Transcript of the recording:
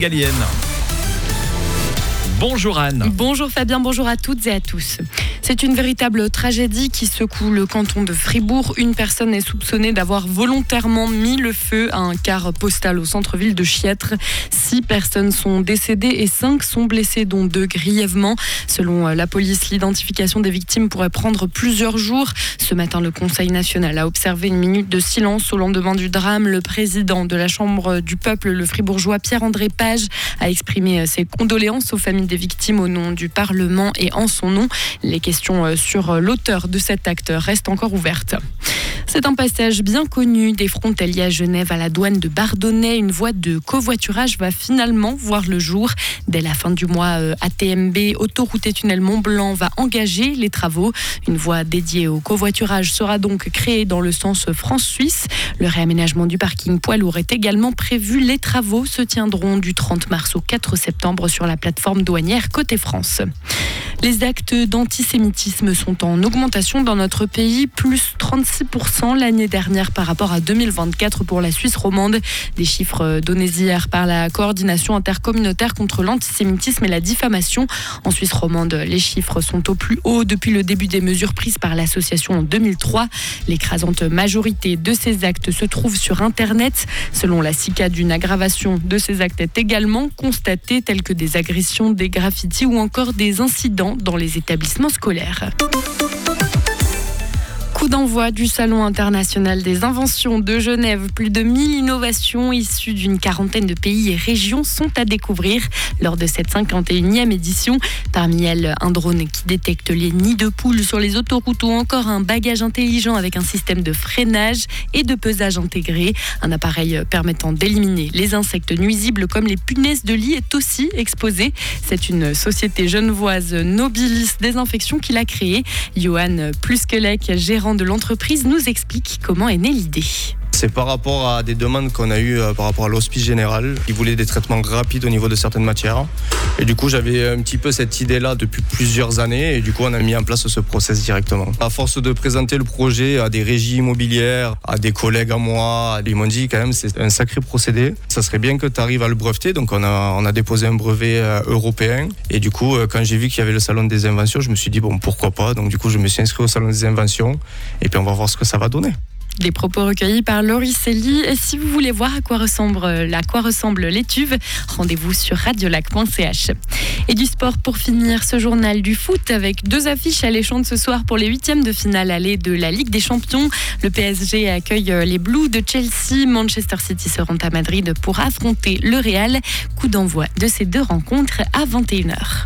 Galienne. Bonjour Anne. Bonjour Fabien, bonjour à toutes et à tous. C'est une véritable tragédie qui secoue le canton de Fribourg. Une personne est soupçonnée d'avoir volontairement mis le feu à un car postal au centre-ville de Chiètre. 6 personnes sont décédées et 5 sont blessées, dont 2 grièvement. Selon la police, l'identification des victimes pourrait prendre plusieurs jours. Ce matin, le Conseil national a observé une minute de silence au lendemain du drame. Le président de la Chambre du peuple, le fribourgeois Pierre-André Page, a exprimé ses condoléances aux familles des victimes au nom du Parlement et en son nom. Les questions sur l'auteur de cet acte restent encore ouvertes. C'est un passage bien connu des frontaliers à Genève à la douane de Bardonnay. Une voie de covoiturage va finalement voir le jour. Dès la fin du mois, ATMB, Autoroute et Tunnel Mont-Blanc, va engager les travaux. Une voie dédiée au covoiturage sera donc créée dans le sens France-Suisse. Le réaménagement du parking poids lourd est également prévu. Les travaux se tiendront du 30 mars au 4 septembre sur la plateforme douanière Côté France. Les actes d'antisémitisme sont en augmentation dans notre pays, plus 36% l'année dernière par rapport à 2024 pour la Suisse romande. Des chiffres donnés hier par la coordination intercommunautaire contre l'antisémitisme et la diffamation. En Suisse romande, les chiffres sont au plus haut depuis le début des mesures prises par l'association en 2003. L'écrasante majorité de ces actes se trouve sur Internet. Selon la SICAD, une aggravation de ces actes est également constatée, telles que des agressions, des graffitis ou encore des incidents dans les établissements scolaires. Coup d'envoi du Salon international des inventions de Genève. Plus de 1000 innovations issues d'une quarantaine de pays et régions sont à découvrir lors de cette 51e édition. Parmi elles, un drone qui détecte les nids de poules sur les autoroutes ou encore un bagage intelligent avec un système de freinage et de pesage intégré. Un appareil permettant d'éliminer les insectes nuisibles comme les punaises de lit est aussi exposé. C'est une société genevoise, Nobilis Désinfection, qui l'a créé. Johan Pluskelec, gérant de l'entreprise, nous explique comment est née l'idée. C'est par rapport à des demandes qu'on a eues par rapport à l'Hospice Général. Ils voulaient des traitements rapides au niveau de certaines matières. Et du coup, j'avais un petit peu cette idée-là depuis plusieurs années. Et du coup, on a mis en place ce process directement. À force de présenter le projet à des régies immobilières, à des collègues à moi, ils m'ont dit quand même c'est un sacré procédé. Ça serait bien que tu arrives à le breveter. Donc on a déposé un brevet européen. Et du coup, quand j'ai vu qu'il y avait le Salon des inventions, je me suis dit bon, pourquoi pas. Donc du coup, je me suis inscrit au Salon des inventions. Et puis on va voir ce que ça va donner. Des propos recueillis par Laurie Selly. Et si vous voulez voir à quoi ressemble l'étuve, rendez-vous sur radiolac.ch. Et du sport pour finir, ce journal du foot avec 2 affiches alléchantes ce soir pour les 8e de finale allée de la Ligue des Champions. Le PSG accueille les Blues de Chelsea. Manchester City se rend à Madrid pour affronter le Real. Coup d'envoi de ces 2 rencontres à 21h.